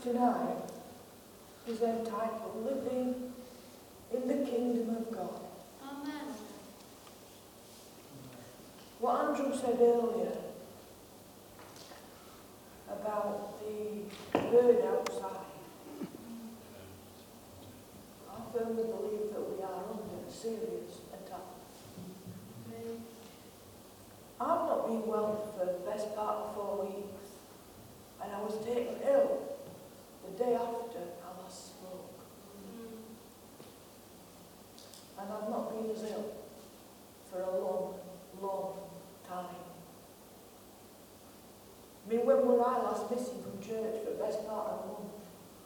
tonight is entitled Living in the Kingdom of God. Amen. What Andrew said earlier about the bird outside, I firmly believe that we are under a serious attack. I've not been well for the best part of 4 weeks, and I was taken ill the day after I last spoke. And I've not been as ill for a long, long time. I mean, when were I last missing from church for the best part of a month?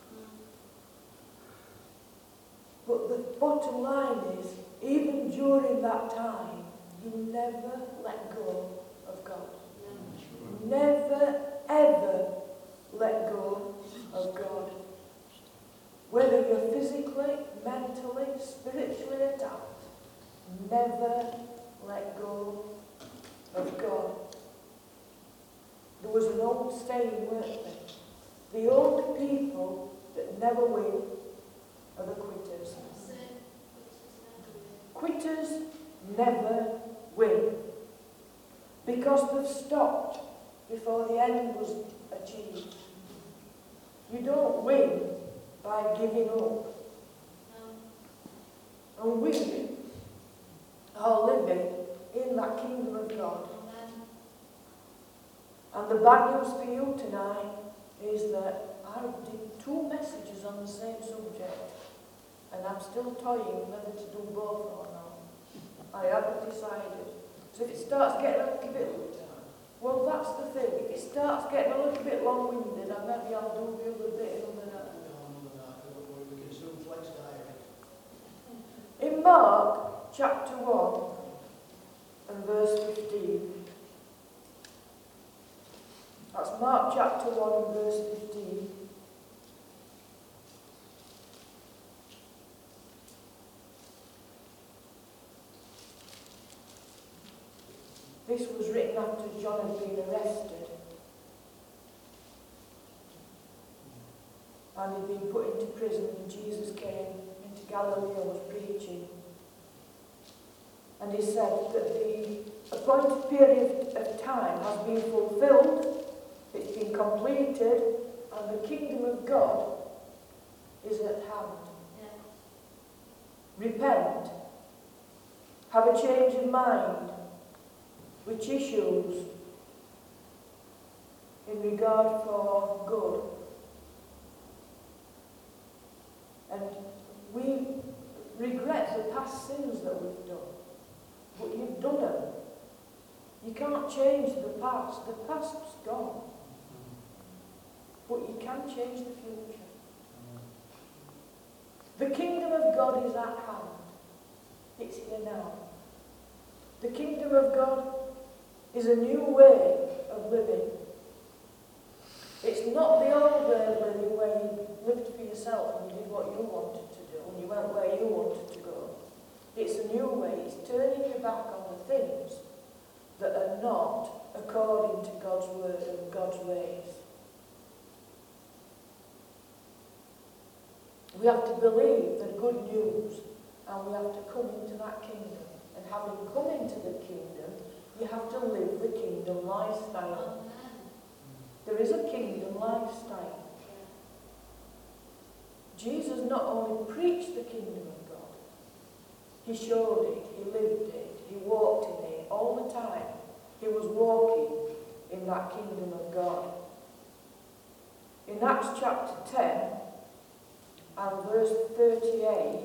But the bottom line is, even during that time, you never let go of God. Never, ever let go of God. Whether you're physically, mentally, spiritually attacked, never let go of God. There was an old saying, weren't there? The only people that never win are the quitters. Quitters never win because they've stopped before the end was achieved. You don't win by giving up. And we are living in that kingdom of God. And the bad news for you tonight is that I did 2 messages on the same subject, and I'm still toying whether to do both or not. I haven't decided. So if it starts getting a little bit, well, that's the thing. If it starts getting a little bit long-winded, then maybe I'll do the other bit another night. We can soon flex diary. In Mark chapter 1 and verse 15. That's Mark chapter 1 and verse 15. This was written after John had been arrested and he'd been put into prison, and Jesus came into Galilee and was preaching. And he said that the appointed period of time has been fulfilled, it's been completed, and the kingdom of God is at hand. Yeah. Repent, have a change of mind, which issues in regard for good. And we regret the past sins that we've done. But you've done them. You can't change the past. The past's gone. But you can change the future. The kingdom of God is at hand. It's here now. The kingdom of God is a new way of living. It's not the old way of living where you lived for yourself and you did what you wanted to do and you went where you wanted to go. It's a new way. It's turning your back on the things that are not according to God's word and God's ways. We have to believe the good news and we have to come into that kingdom. And having come into the kingdom, you have to live the kingdom lifestyle. There is a kingdom lifestyle. Jesus not only preached the kingdom of God, he showed it, he lived it, he walked in it all the time. He was walking in that kingdom of God. In Acts chapter 10 and verse 38,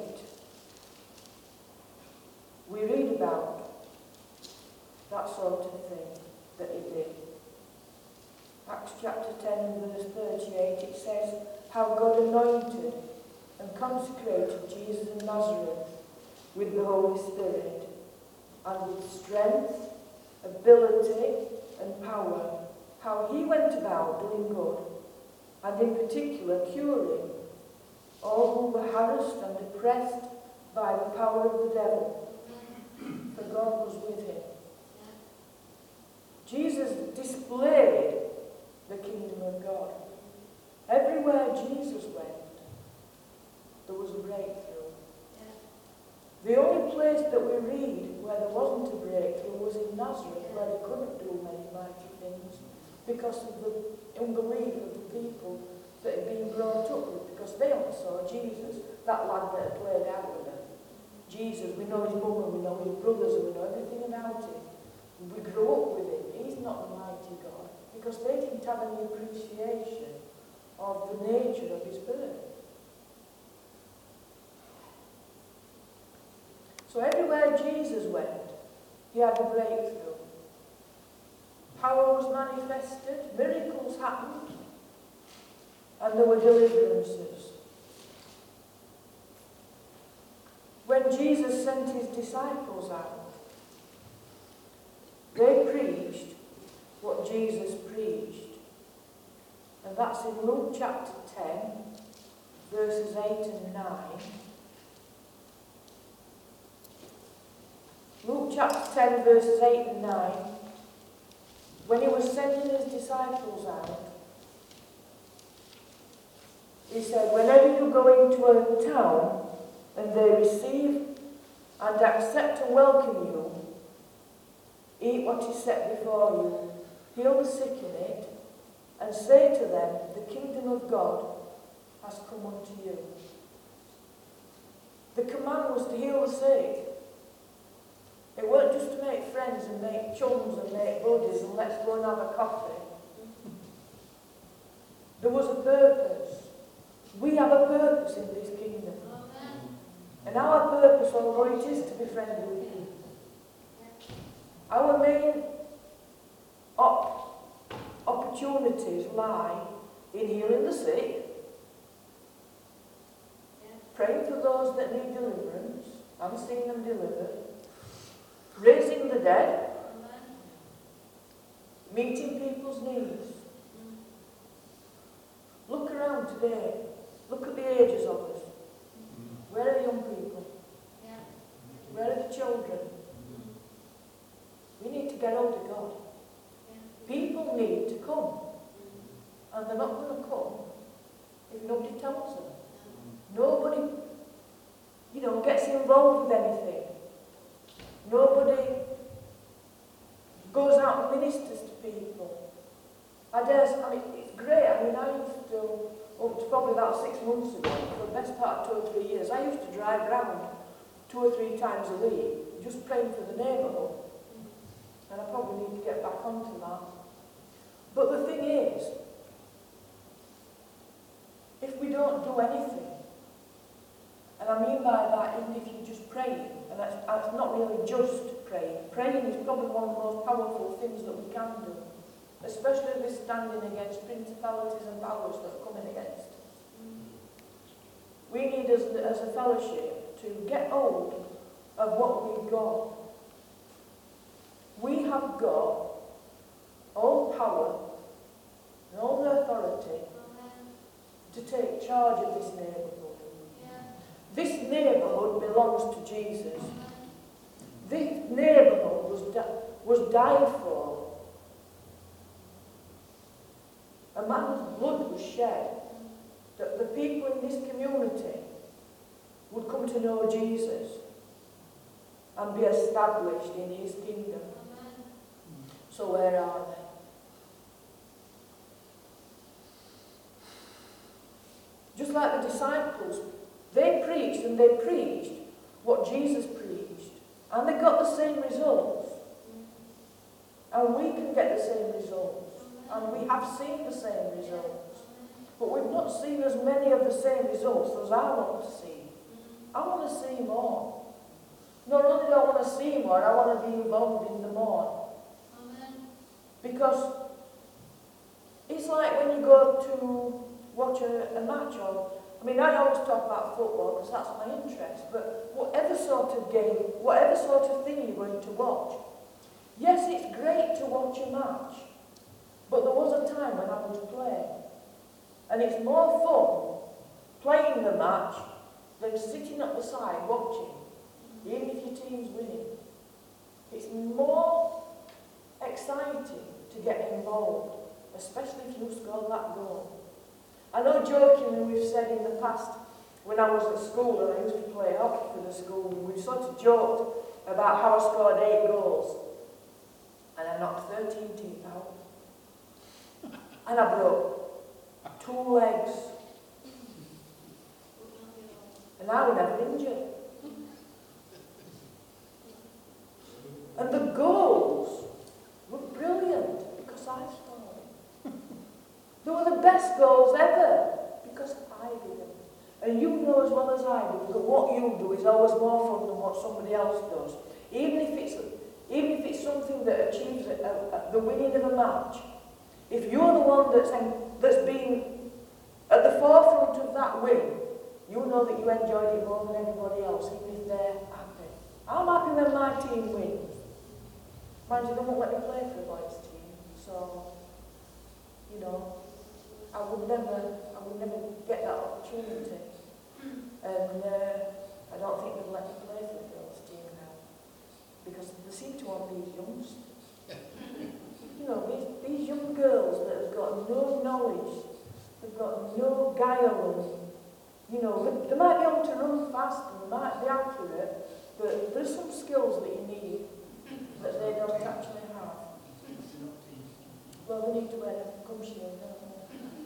we read about that sort of thing that he did. Acts chapter 10 and verse 38, it says, how God anointed and consecrated Jesus of Nazareth with the Holy Spirit, and with strength, ability, and power, how he went about doing good, and in particular curing all who were harassed and oppressed by the power of the devil, for God was with him. Jesus displayed the kingdom of God. Everywhere Jesus went, there was a breakthrough. The only place that we read where there wasn't a breakthrough was in Nazareth, where he couldn't do many mighty things because of the unbelief of the people that had been brought up with, because they only saw Jesus, that lad that had played out with them. Jesus, we know his mum and we know his brothers and we know everything about him. We grew up with him. He's not the mighty God, because they didn't have any appreciation of the nature of his birth. So everywhere Jesus went, he had a breakthrough. Power was manifested, miracles happened, and there were deliverances. When Jesus sent his disciples out, they preached what Jesus preached. And that's in Luke chapter 10, verses 8 and 9. Luke chapter 10, verses 8 and 9. When he was sending his disciples out, he said, whenever you go into a town and they receive and accept and welcome you, eat what is set before you, heal the sick in it, and say to them, the kingdom of God has come unto you. The command was to heal the sick. It weren't just to make friends and make chums and make buddies and let's go and have a coffee. There was a purpose. We have a purpose in this kingdom. And our purpose, although it is to be friendly with people, our main opportunities lie in healing the sick, praying for those that need deliverance and seeing them delivered, raising the dead, meeting people's needs. Look around today. Look at the ages of us. Where are the young people? Where are the children? We need to get hold of God. People need to come. And they're not going to come if nobody tells them. Nobody, gets involved with anything. Nobody goes out and ministers to people. It's great. I used to, up to probably about 6 months ago, for the best part of 2 or 3 years, I used to drive around 2 or 3 times a week, just praying for the neighbourhood. And I probably need to get back onto that. But the thing is, if we don't do anything, and I mean by that, even if you're just praying, and that's not really just praying. Praying is probably one of the most powerful things that we can do, especially if we're standing against principalities and powers that are coming against us. We need, as a fellowship, to get hold of what we've got. We have got all power and all the authority to take charge of this neighbourhood. This neighbourhood belongs to Jesus. This neighbourhood was died for. A man's blood was shed that the people in this community would come to know Jesus and be established in his kingdom. So where are they? Just like the disciples, they preached and they preached what Jesus preached. And they got the same results. And we can get the same results. And we have seen the same results. But we've not seen as many of the same results as I want to see. I want to see more. Not only do I want to see more, I want to be involved in the more. Because it's like when you go to watch a match, I always talk about football because that's my interest, but whatever sort of game, whatever sort of thing you're going to watch, yes, it's great to watch a match, but there was a time when I was playing. And it's more fun playing the match than sitting at the side watching, even if your team's winning. It's more exciting to get involved, especially if you score that goal. I know jokingly we've said in the past, when I was at school and I used to play hockey for the school, we sort of joked about how I scored 8 goals. And I knocked 13 teeth out. And I broke 2 legs. And I was never injured. And the goals were brilliant because I scored. They were the best goals ever because I did them. And you know as well as I do that what you do is always more fun than what somebody else does. Even if it's something that achieves the winning of a match. If you're the one that's been at the forefront of that win, you know that you enjoyed it more than everybody else, even if they're happy. I'm happy when my team wins. Mind you, they won't let me play for the boys' team, so, you know, I would never get that opportunity. And I don't think they'll let me play for the girls' team now, because they seem to want these youngsters. You know, these young girls that have got no knowledge, they've got no guile, and, you know, they might be able to run fast and they might be accurate, but there's some skills that you need that they don't actually have. Well, they need to wear a gum shield, don't they?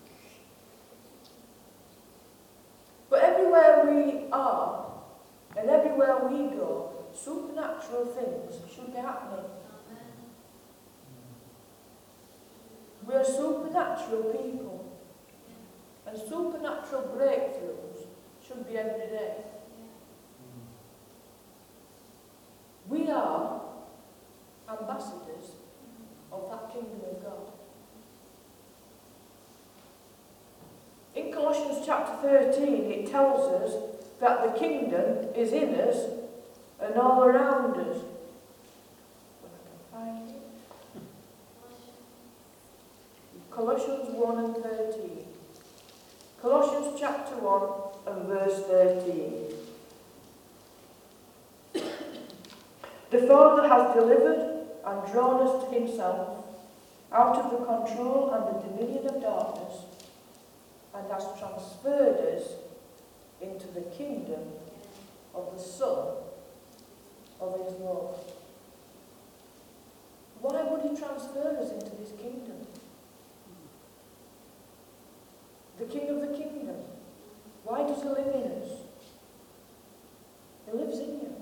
But everywhere we are, and everywhere we go, supernatural things should be happening. We are supernatural people, and supernatural breakthroughs should be every day. We are ambassadors of that kingdom of God. In Colossians chapter 13, it tells us that the kingdom is in us and all around us. If I can find it. Colossians 1 and 13. Colossians chapter 1 and verse 13. The Father has delivered and drawn us to himself out of the control and the dominion of darkness, and has transferred us into the kingdom of the Son of his love. Why would he transfer us into this kingdom? The King of the kingdom. Why does he live in us? He lives in you.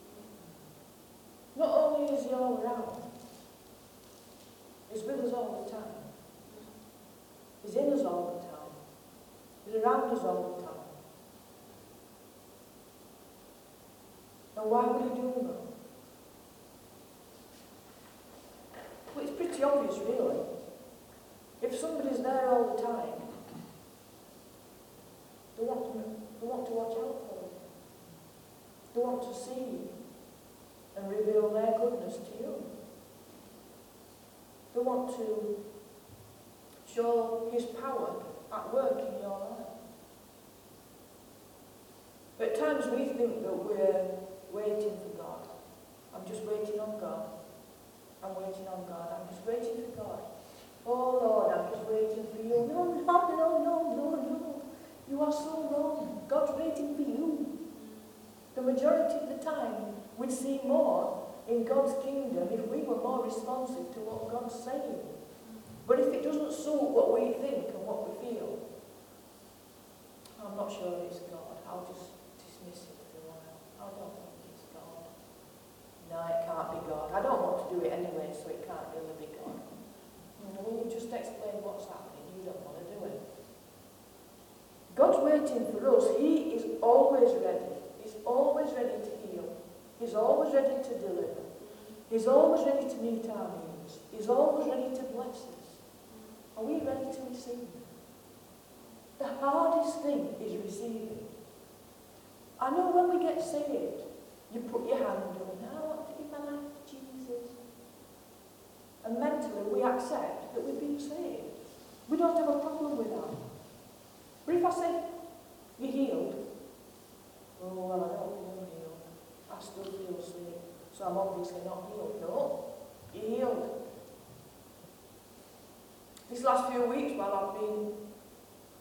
Not only is he all around, he's with us all the time. He's in us all the time. He's around us all the time. And why would he do that? Well, it's pretty obvious, really. If somebody's there all the time, they want to watch out for you. They want to see you and reveal their goodness to you. They want to show his power at work in your life. But at times we think that we're waiting for God. I'm just waiting on God. I'm waiting on God. I'm just waiting for God. Oh Lord, I'm just waiting for you. No. You are so wrong. God's waiting for you. The majority of the time, we'd see more in God's kingdom if we were more responsive to what God's saying. But if it doesn't suit what we think and what we feel, I'm not sure it's God. I'll just dismiss it for a while. I don't think it's God. No, it can't be God. I don't want to do it anyway, so it can't really be God. Will you just explain what's happening? You don't want to do it. God's waiting for us. He is always ready. He's always ready to heal. He's always ready to deliver. He's always ready to meet our needs. He's always ready to bless us. Are we ready to receive? The hardest thing is receiving. I know when we get saved, you put your hand up, and I want to give my life to Jesus. And mentally we accept that we've been saved. We don't have a problem with that. But if I say, you're healed, oh, well, I don't feel healed. I still feel sick, so I'm obviously not healed. No, you're healed. These last few weeks while I've been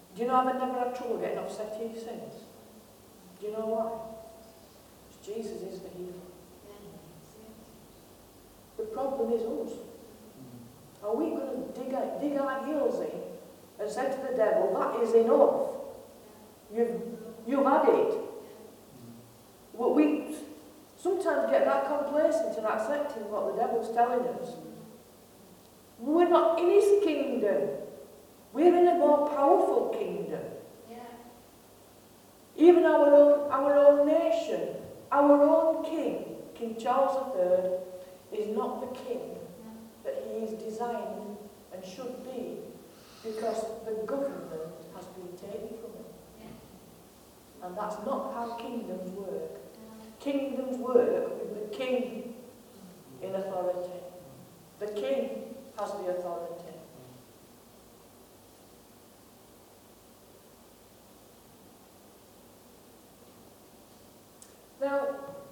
Do you know I've never had trouble getting offset here since? Do you know why? Because Jesus is the healer. The problem is us. Are we going to dig our heels in and say to the devil, that is enough? You've had it. Well, we sometimes get that complacent and accepting what the devil's telling us. We're not in his kingdom. We're in a more powerful kingdom. Even our own nation, our own king, King Charles III, is not the king that he is designed and should be, because the government has been taken from him. And that's not how kingdoms work. Kingdoms work with the king in authority. The king has the authority. Now,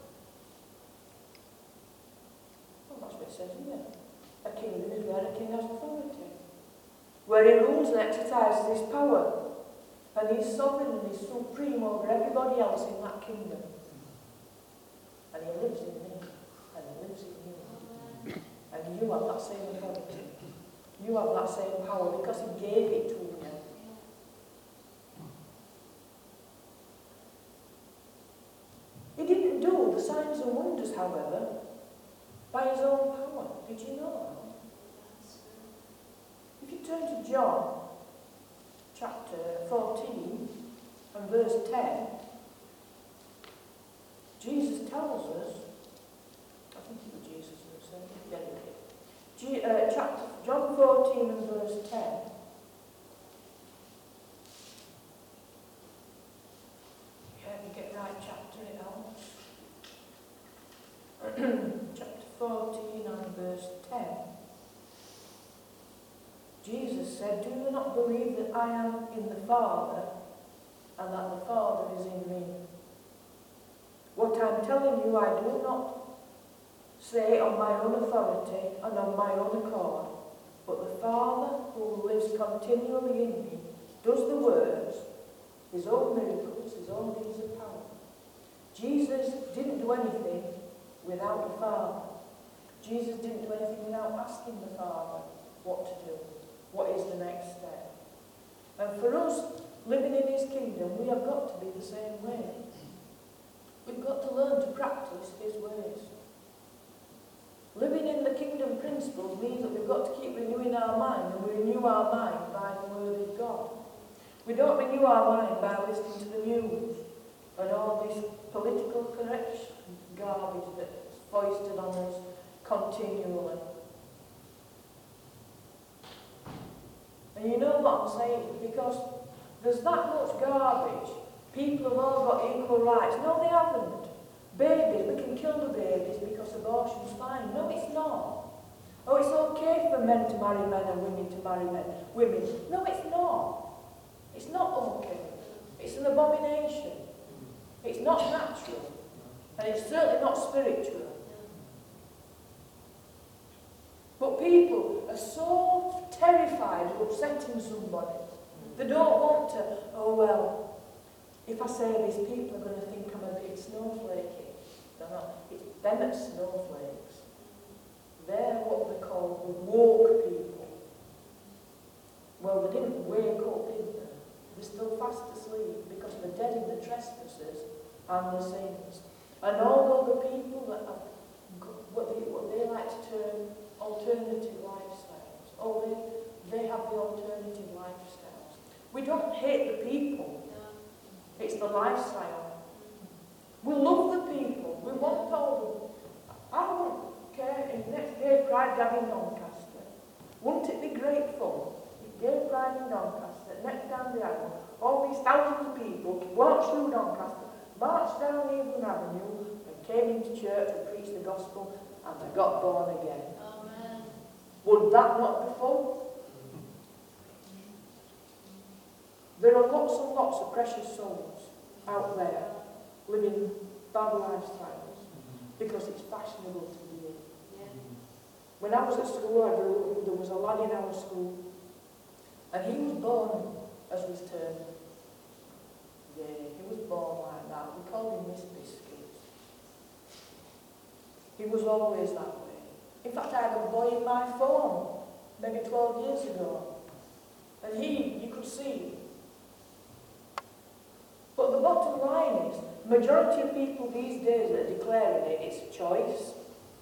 that's what it says, isn't it? A kingdom is where a king has authority, where he rules and exercises his power, and he's sovereign and he's supreme over everybody else in that kingdom. And he lives in me, and he lives in you. And you have that same authority. You have that same power because he gave it to you. He didn't do the signs and wonders, however, by his own power. Did you know that? If you turn to John chapter 14 and verse 10, Jesus tells us, I think it was Jesus who said it, John 14 and verse 10. Yeah, if you get the right chapter, it helps. Chapter 14 and verse 10. Jesus said, "Do you not believe that I am in the Father, and that the Father is in me? What I'm telling you, I do not say on my own authority and on my own accord, but the Father, who lives continually in me, does the works, his own miracles, his own deeds of power." Jesus didn't do anything without the Father. Jesus didn't do anything without asking the Father what to do. What is the next step? And for us, living in his kingdom, we have got to be the same way. We've got to learn to practice his ways. Living in the kingdom principles means that we've got to keep renewing our mind, and we renew our mind by the word of God. We don't renew our mind by listening to the news and all this political correction garbage that's foisted on us continually. And you know what I'm saying? Because there's that much garbage. People have all got equal rights. No, they haven't. Babies, we can kill the babies because abortion's fine. No, it's not. Oh, it's okay for men to marry men and women to marry women. No, it's not. It's not okay. It's an abomination. It's not natural. And it's certainly not spiritual. But people are so terrified of upsetting somebody. They don't want to, oh well, if I say this, people are going to think I'm a bit snowflakey. They're not. It's them at snowflakes. They're what they call the woke people. Well, they didn't wake up, did they? They're still fast asleep because they're dead in the trespasses and the sins. And all the people that have what they like to term alternative lifestyles. Oh, they have the alternative lifestyles. We don't hate the people. It's the lifestyle. We love the people. We want all them. I wouldn't care if next Gay Pride Day in Doncaster. Wouldn't it be great fun if Gay Pride in Doncaster, next down the aisle, all these thousands of people walked through Doncaster, marched down Evelyn Avenue, and came into church and preached the gospel, and they got born again. Amen. Would that not be fun? There are lots and lots of precious souls out there living bad lifestyles because it's fashionable to be in. Yeah. When I was at school, there was a lad in our school, and he was born as was termed. Yeah, he was born like that. We called him Miss Biscuits. He was always that way. In fact, I had a boy in my phone, maybe 12 years ago. And you could see. But the bottom line is, majority of people these days that are declaring it, it's a choice.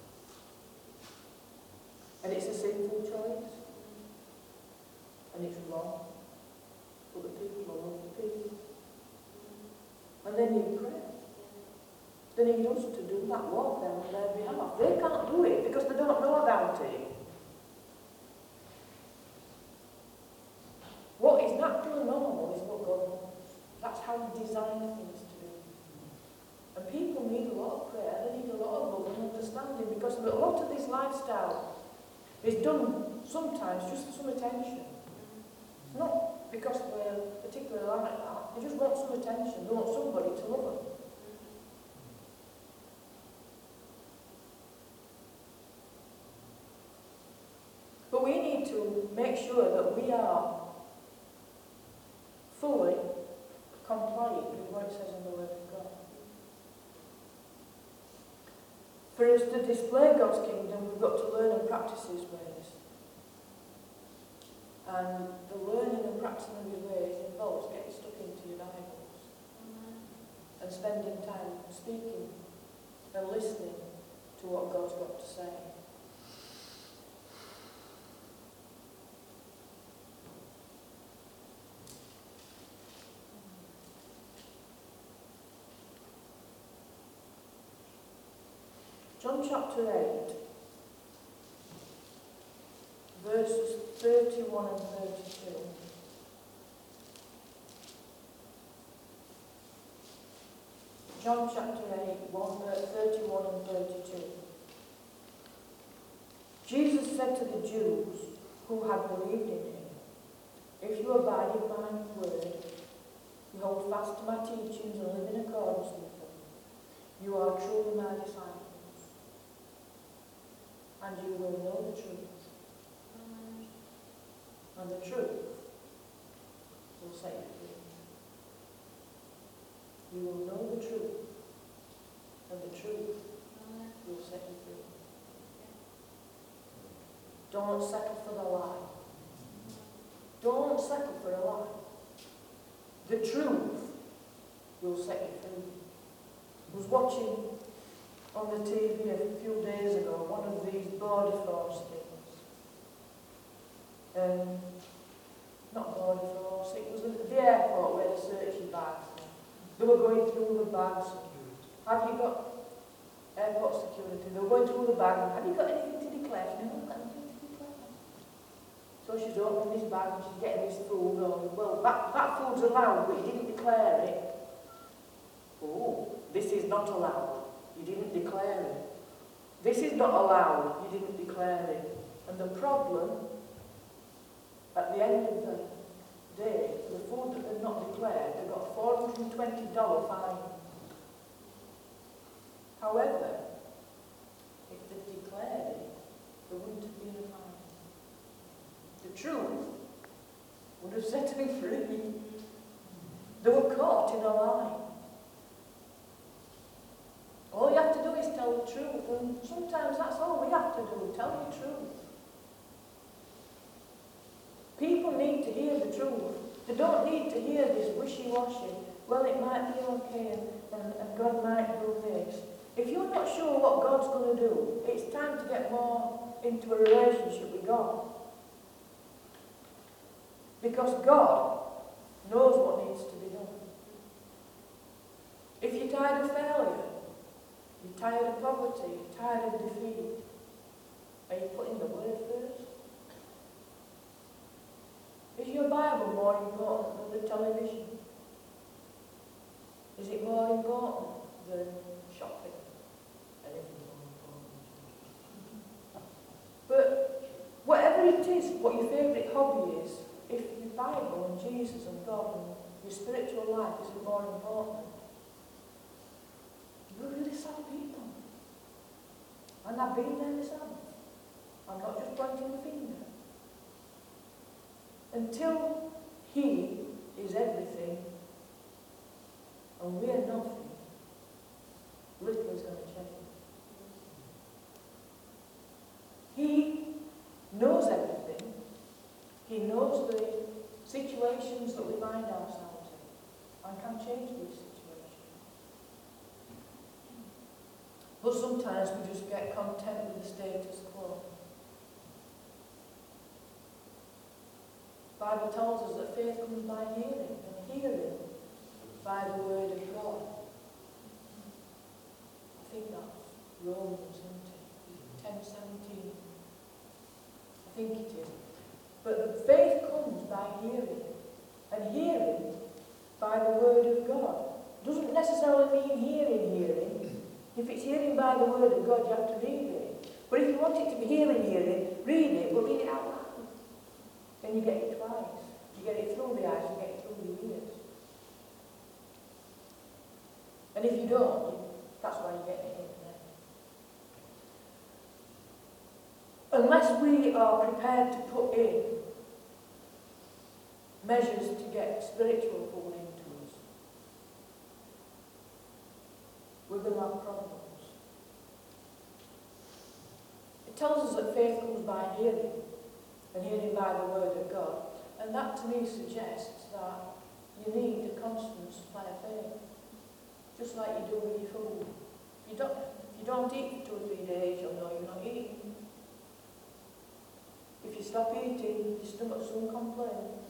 And it's a sinful choice. And it's wrong. But the people are of the people. And they need prayer. They need us to do that warfare on their behalf. They can't do it because they don't know about it. What is natural and normal is what God wants. That's how He designed things to be. And people need a lot of prayer, they need a lot of love and understanding, because a lot of this lifestyle is done sometimes just for some attention. It's not because we're particularly like that. They just want some attention. They want somebody to love them. But we need to make sure that we are fully compliant with what it says in the Word of God. For us to display God's kingdom, we've got to learn and practice His ways. And the learning and practicing of His ways involves getting stuck into your Bibles and spending time speaking and listening to what God's got to say. John chapter 8, verses 31 and 32. John chapter 8, 31 and 32. Jesus said to the Jews who had believed in Him, "If you abide in my word, you hold fast to my teachings and live in accordance with them, you are truly my disciples. And you will know the truth. And the truth will set you free." You will know the truth. And the truth will set you free. Don't settle for the lie. Don't settle for a lie. The truth will set you free. I was watching on the TV a few days ago one of these border force things. Not border force, it was at the airport where they search your bags. They were going through the bags. Have you got airport security? They were going through the bag. Have you got anything to declare? No, I've got nothing to declare. So she's opening this bag and she's getting this food. Well, that food's allowed, but you didn't declare it. Oh, this is not allowed. You didn't declare it. This is not allowed. You didn't declare it. And the problem, at the end of the day, the food that they've not declared, they've got a $420 fine. However, if they'd declared it, there wouldn't have been a fine. The truth would have set them free. They were caught in a lie. All you have to do is tell the truth, and sometimes that's all we have to do, tell the truth. People need to hear the truth. They don't need to hear this wishy-washy, well, it might be okay, and God might do this. If you're not sure what God's going to do, it's time to get more into a relationship with God. Because God knows what needs to be done. If you're tired of failure, you're tired of poverty, you're tired of defeat, are you putting the Word first? Is your Bible more important than the television? Is it more important than shopping? Anything more important? But whatever it is, what your favourite hobby is, if your Bible and Jesus and God and your spiritual life is more important, you're really sad people. And I've been there myself. I'm not just pointing the finger. Until He is everything, and we're nothing, little is going to change. He knows everything. He knows the situations that we find ourselves in and can change these situations. But sometimes we just get content with the status quo. The Bible tells us that faith comes by hearing, and hearing by the word of God. I think that's Romans, isn't it? 10:17. I think it is. But the faith comes by hearing, and hearing by the word of God. Doesn't necessarily mean hearing. If it's hearing by the word of God, you have to read it. But if you want it to be hearing, read it, but read it out loud. Then you get it twice. You get it through the eyes, you get it through the ears. And if you don't, that's why you get it in there. Unless we are prepared to put in measures to get spiritual food into us, we're going to have problems. It tells us that faith comes by hearing, and hearing by the word of God. And that to me suggests that you need a constant supply of faith, just like you do with your food. If you don't eat for 2 or 3 days, you'll know you're not eating. If you stop eating, your stomach soon complain.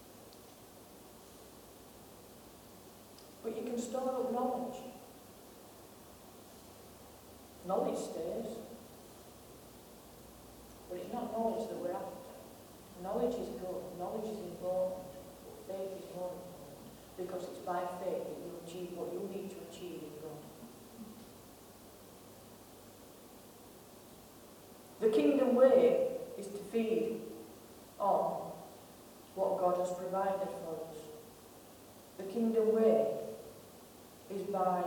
But you can store up knowledge. Knowledge stays. But it's not knowledge that we're after. Knowledge is good. Knowledge is important. But faith is more important. Because it's by faith that you achieve what you need to achieve in God. The kingdom way is to feed on what God has provided for us. The kingdom way is by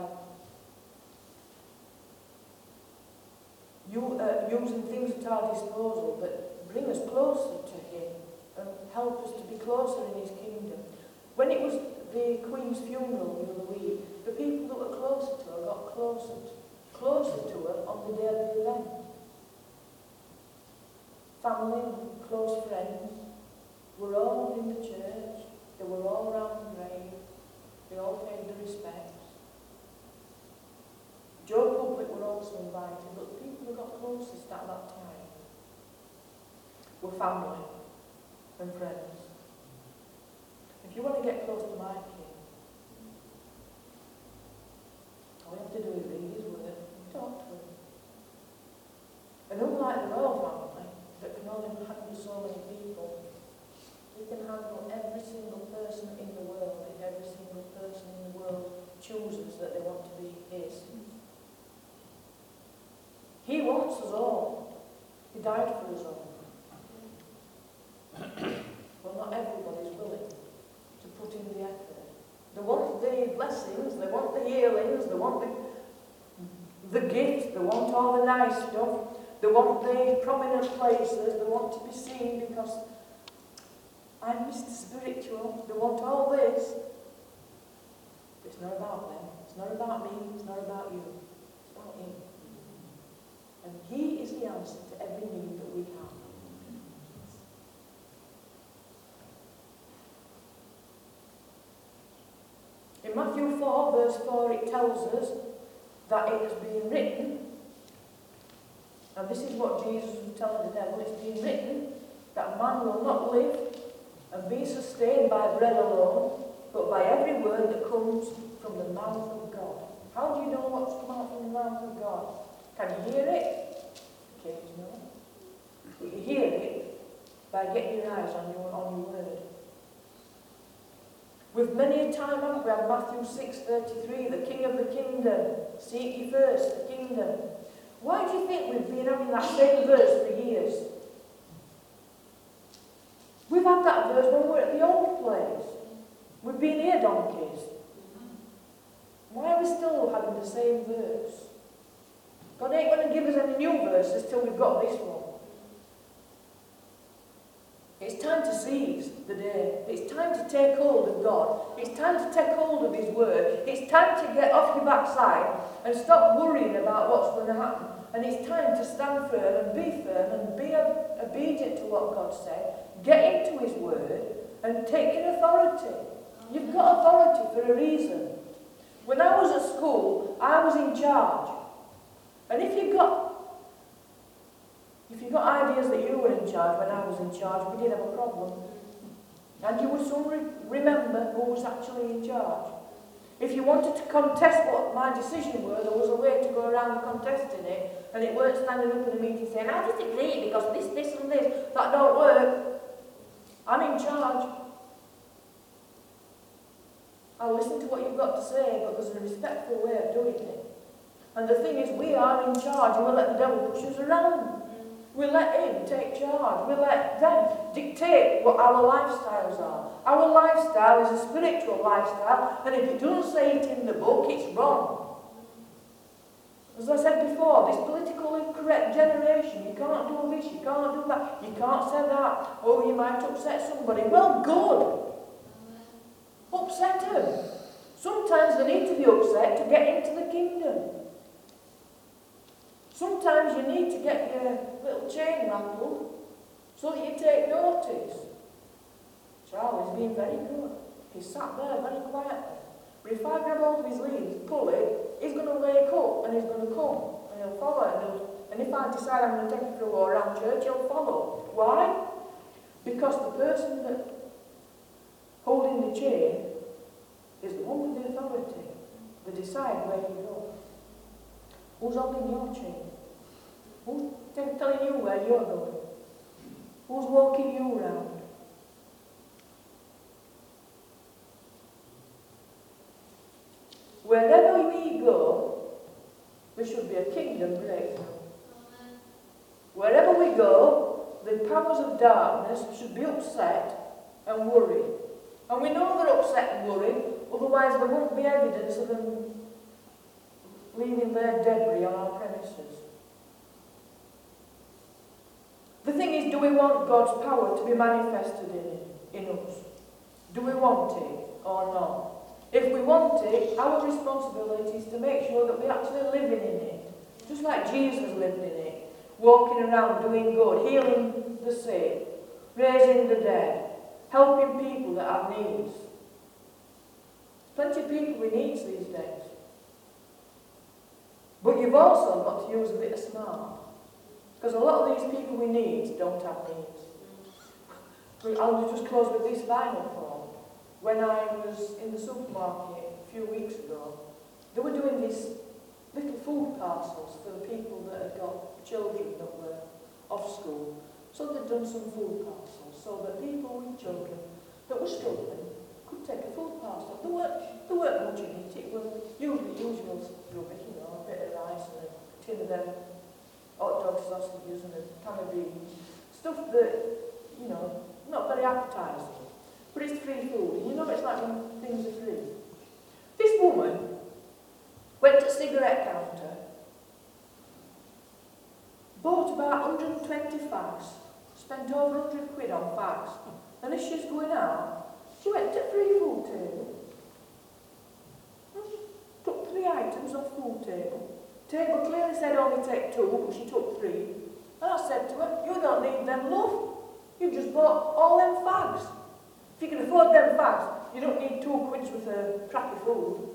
using things at our disposal that bring us closer to Him and help us to be closer in His kingdom. When it was the Queen's funeral the other week, the people that were closer to her got closer to her on the day of the event. Family and close friends were all in the church. They were all around the grave. They all paid their respects. Joe Public were also invited, but the people who got closest at that time were family and friends. If you want to get close to my King, all you have to do is read His word and talk to Him. And unlike the royal family, that can only handle so many people, He can handle every single person in the world, if every single person in the world chooses that they want to be His. He wants us all. He died for us all. Well, not everybody is willing to put in the effort. They want the blessings, they want the healings, they want the gifts, they want all the nice stuff, they want the prominent places, they want to be seen because I'm Mr. Spiritual, they want all this. But it's not about them, it's not about me, it's not about you, it's about Him. And He is the answer to every need that we have. In Matthew 4, verse 4, it tells us that it has been written, and this is what Jesus was telling the devil, it's been written that man will not live and be sustained by bread alone, but by every word that comes from the mouth of God. How do you know what's come out from the mouth of God? Can you hear it? Occasionally. But you hear it by getting your eyes on your word. With many a time, haven't we had Matthew 6:33, the King of the kingdom, seek ye first the kingdom. Why do you think we've been having that same verse for years? We've had that verse when we were at the old place. We've been here donkeys. Why are we still having the same verse? God ain't going to give us any new verses till we've got this one. It's time to seize the day. It's time to take hold of God. It's time to take hold of His Word. It's time to get off your backside and stop worrying about what's going to happen. And it's time to stand firm and be obedient to what God said. Get into His Word and take your authority. You've got authority for a reason. When I was at school, I was in charge. And if you got ideas that you were in charge when I was in charge, we did have a problem. And you would soon remember who was actually in charge. If you wanted to contest what my decision were, there was a way to go around contesting it, and it weren't standing up in a meeting saying, I disagree because this and this. That don't work. I'm in charge. I'll listen to what you've got to say, but there's a respectful way of doing it. And the thing is, we are in charge, and we'll let the devil push us around. We'll let him take charge. We'll let them dictate what our lifestyles are. Our lifestyle is a spiritual lifestyle, and if it doesn't say it in the book, it's wrong. As I said before, this politically incorrect generation, you can't do this, you can't do that, you can't say that, oh, you might upset somebody. Well, good. Upset them. Sometimes they need to be upset to get into the kingdom. Sometimes you need to get your little chain rattled so that you take notice. Charlie's been very good. He's sat there very quietly. But if I grab hold of his leads, pull it, he's going to wake up and he's going to come. And he'll follow it. And if I decide I'm going to take him for a walk around church, he'll follow. Why? Because the person that holding the chain is the one with the authority. They decide where you go. Who's holding your chain? Who's telling you where you're going? Who's walking you around? Wherever we go, there should be a kingdom breakthrough. Wherever we go, the powers of darkness should be upset and worried. And we know they're upset and worried, otherwise there won't be evidence of them leaving their debris on our premises. The thing is, do we want God's power to be manifested in us? Do we want it or not? If we want it, our responsibility is to make sure that we're actually living in it. Just like Jesus lived in it. Walking around doing good, healing the sick, raising the dead, helping people that have needs. Plenty of people with needs these days. But you've also got to use a bit of smart. Because a lot of these people with needs don't have needs. I'll just close with this final thought. When I was in the supermarket a few weeks ago, they were doing these little food parcels for the people that had got children that were off school. So they'd done some food parcels so that people with children that were struggling could take a food parcel. There weren't much in it. It was usually usual rubbish, you know, a bit of rice and a tin of them hot dog sausages and a can of beans. Stuff that, you know, not very appetising. But it's free food. And you know it's like when things are free. This woman went to a cigarette counter, bought about 120 fags, spent over 100 quid on fags. And as she's going out, she went to a free food table, took 3 items off food table. Table clearly said only take 2, but she took 3. And I said to her, you don't need them, love. You've just bought all them fags. If you can afford them fags, you don't need 2 quids worth of crappy food.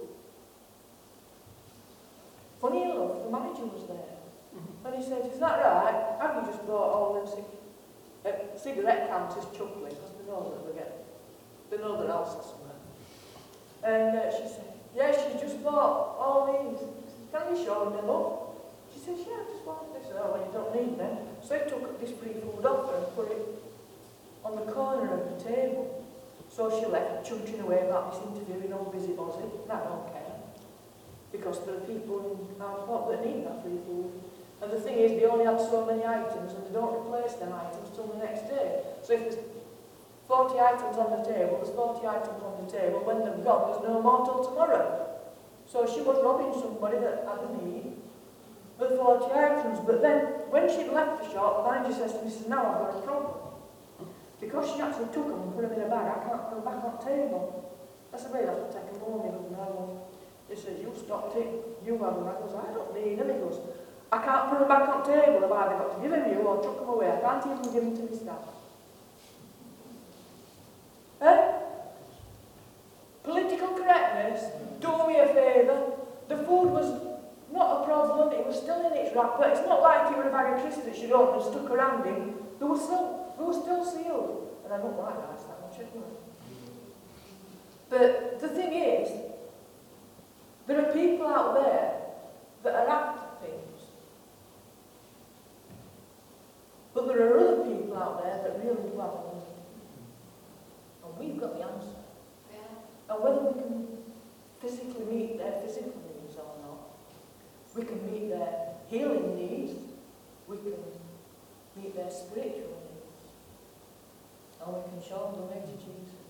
Funny enough, the manager was there. And he said, is that right? Have you just bought all them cigarette counters chocolate? Because they know that they know they're also somewhere. And she said, yeah, she's just bought all these. Can you show them up? She says, yeah, I just want this. Oh, well, you don't need them. So he took this free food off her and put it on the corner of the table. So she left chunking away about this interviewing all busybody. I don't care. Because there are people in our plot that need that free food. And the thing is, they only had so many items and they don't replace them items till the next day. So if there's 40 items on the table, there's 40 items on the table. When they're gone, there's no more till tomorrow. So she was robbing somebody that had a need with 40 items. But then, when she'd left the shop, the manager says to me, now I've got a problem. Because she actually took them and put them in a bag, I can't put them back on the table. I said, well, you have to take them home. He goes, no. He says, you stopped it, you have them. I goes, I don't need them. He goes, I can't put them back on the table. I've either got to give them you or chuck them away. I can't even give them to my staff. Political correctness, do me a favour. The food was not a problem, it was still in its wrapper. It's not like it was a bag of crisps that she'd opened and stuck around him. They were still sealed. And I don't like rice that much anyway. But the thing is, there are people out there that are after things. But there are other people out there that really do have a need. And we've got the answer. And whether we can physically meet their physical needs or not, we can meet their healing needs, we can meet their spiritual needs, and we can show them the way to Jesus.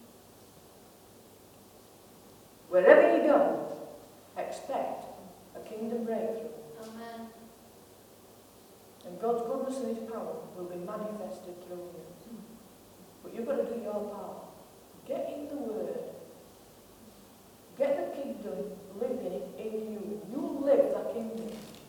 Wherever you go, expect a kingdom breakthrough. Amen. And God's goodness and His power will be manifested through you. But you've got to do your part. Get in the Word. Get the kingdom living in you. You live the kingdom.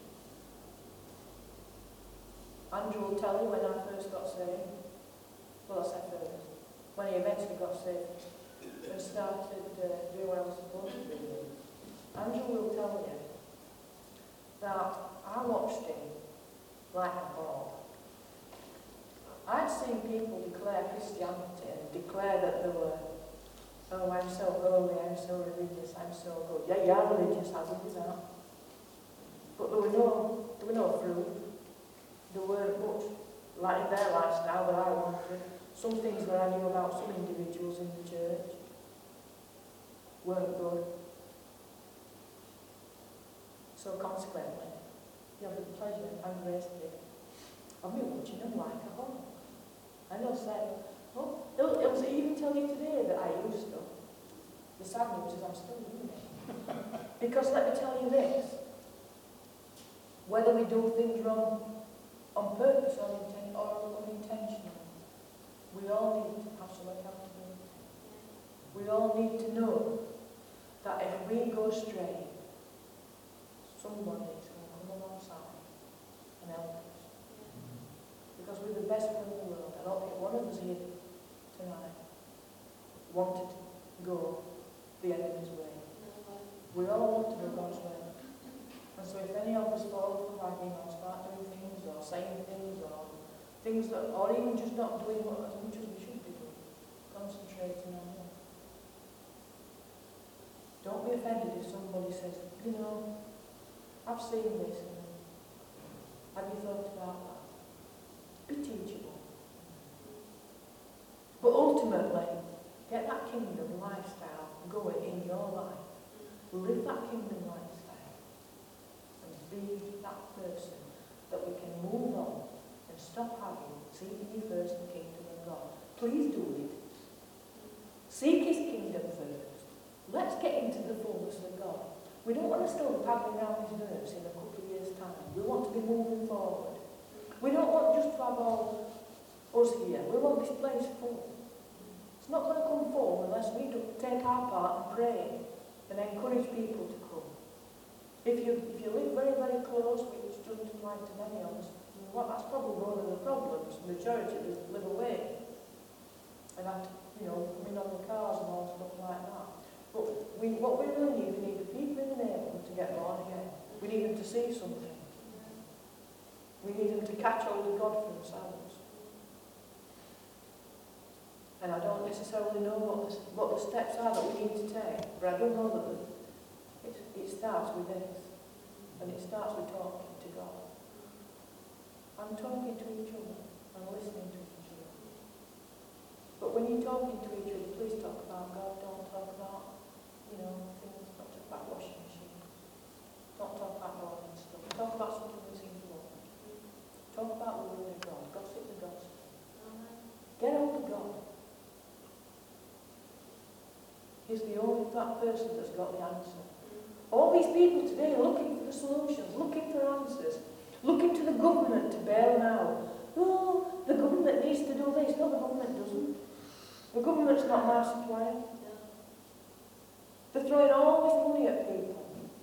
Andrew will tell you when I first got saved. Well, I said first. When he eventually got saved and started doing what I was supposed to do. Andrew will tell you that I watched him like a hawk. I'd seen people declare Christianity and declare that they were, oh, I'm so holy, I'm so religious, I'm so good. Yeah, you are religious, I give you that. But there were no fruit. There weren't much like their lifestyle that I wanted. Some things that I knew about some individuals in the church weren't good. So consequently, you have the pleasure and grace of me watching them like a hawk. And they'll say, oh, it'll even tell you today that I used to. The sad news is I'm still doing it. Because let me tell you this, whether we do things wrong on purpose or unintentionally, we all need to have some accountability. We all need to know that if we go astray, somebody is going to come alongside and help us. Because we're the best friend in the world. I don't think one of us here tonight wanted to go the enemy's way. We all want to go God's way. And so if any of us fall off the wagon or start doing things or saying things that, or even just not doing what as much as we should be doing, concentrating on Him. Don't be offended if somebody says, you know, I've seen this and have you thought about that? Be teachable. But ultimately, get that kingdom lifestyle going in your life. Live that kingdom lifestyle. And be that person that we can move on and stop having seeking ye first the kingdom of God. Please do it. Seek His kingdom first. Let's get into the fullness of God. We don't want to still paddling around His nerves in a couple of years' time. We want to be moving forward. We don't want just to have all us here. We want this place full. It's not going to come full unless we take our part and pray and encourage people to come. If you live very, very close, which doesn't apply to many of us, well, that's probably one of the problems. The majority of us live away and have to, come in on the cars and all stuff like that. But what we really need, we need the people in the neighbourhood to get born again. We need them to see something. We need them to catch hold of God for themselves. And I don't necessarily know what the steps are that we need to take, but I do know that it starts with this, and it starts with talking to God. And talking to each other, and listening to each other. But when you're talking to each other, please talk about God, don't talk about, things, don't talk about washing machines. Don't talk about boring stuff. Talk about something that's in the Lord. Talk about the word of God. Gossip the gospel. Get hold of God. He's the only person that's got the answer. All these people today are looking for the solutions, looking for answers, looking to the government to bail them out. Oh, the government needs needs to do this. No, the government doesn't. The government's not my supplier. They're throwing all this money at people.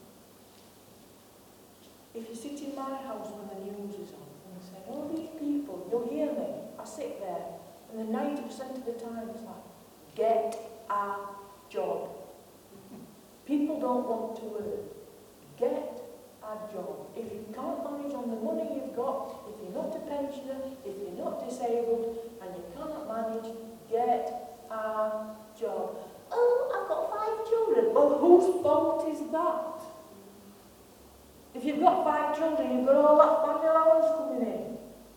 If you sit in my house when the news is on and say, all these people, you'll hear me, I sit there, and then 90% of the time it's like, get a job. People don't want to work. Get a job. If you can't manage on the money you've got, if you're not a pensioner, if you're not disabled, and you cannot manage, get a job. Oh, I've got 5 children. Well, whose fault is that? If you've got 5 children, you've got all that family allowance coming in.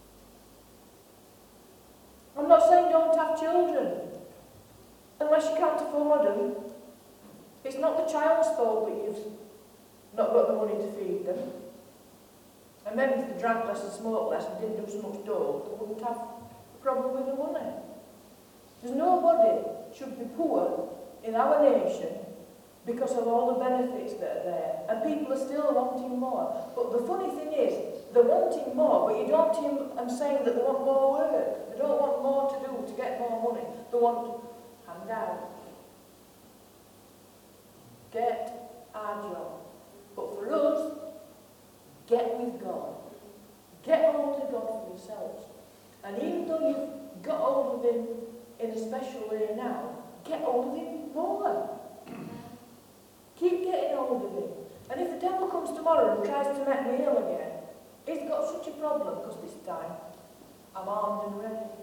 I'm not saying don't have children, unless you can't afford them. It's not the child's fault that you've not got the money to feed them. And maybe if they drank less and smoked less and didn't do so much dope, they wouldn't have a problem with the money. There's nobody should be poor in our nation because of all the benefits that are there. And people are still wanting more. But the funny thing is, they're wanting more, but you don't hear them saying that they want more work. They don't want more to do to get more money. They want handout. Get our job. But for us, get with God. Get hold of God for yourselves. And even though you've got hold of Him in a special way now, get hold of Him more. Keep getting hold of Him. And if the devil comes tomorrow and tries to make me ill again, he's got such a problem because this time I'm armed and ready.